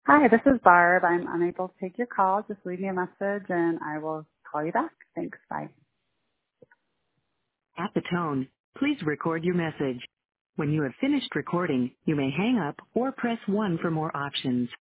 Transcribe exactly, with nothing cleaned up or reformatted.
Hi, this is Barb. I'm unable to take your call. Just leave me a message and I will call you back. Thanks. Bye. At the tone, please record your message. When you have finished recording, you may hang up or press one for more options.